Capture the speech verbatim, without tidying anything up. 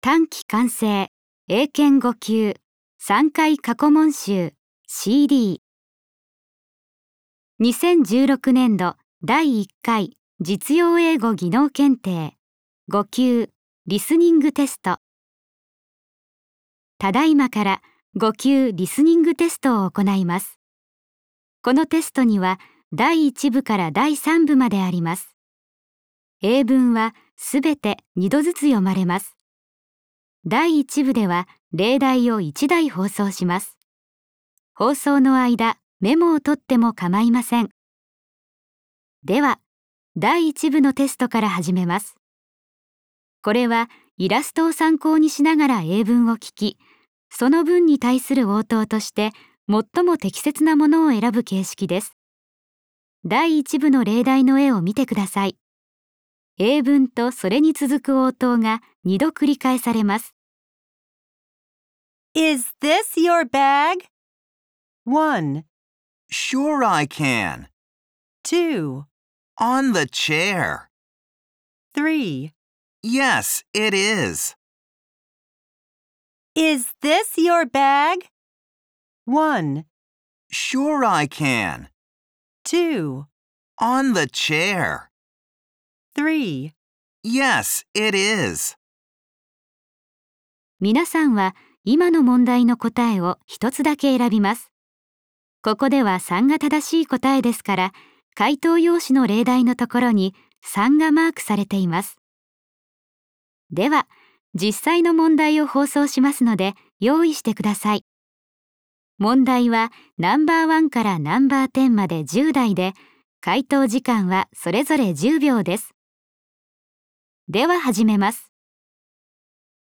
短期完成英検ご級さんかい過去問集 シーディー にせんじゅうろくねんどだいいっかい実用英語技能検定ご級リスニングテスト。ただいまからご級リスニングテストを行います。このテストにはだいいち部からだいさん部まであります。英文はすべてにどずつ読まれます。だいいち部では例題をいちだい放送します。放送の間、メモを取っても構いません。では、だいいち部のテストから始めます。これはイラストを参考にしながら英文を聞き、その文に対する応答として最も適切なものを選ぶ形式です。だいいち部の例題の絵を見てください。英文とそれに続く応答がにど繰り返されます。 Is this your bag? one, Sure I can. two, On the chair. three. Yes, it is. Is this your bag? one, Sure I can. two, On the chair. three. Yes, it is. 皆さんは今の問題の答えを一つだけ選びます。ここではさんが正しい答えですから、回答用紙の例題のところにさんがマークされています。では、実際の問題を放送しますので、用意してください。問題はナンバーワンからナンバーテンまでじゅう題で、回答時間はそれぞれじゅうびょうです。では始めます。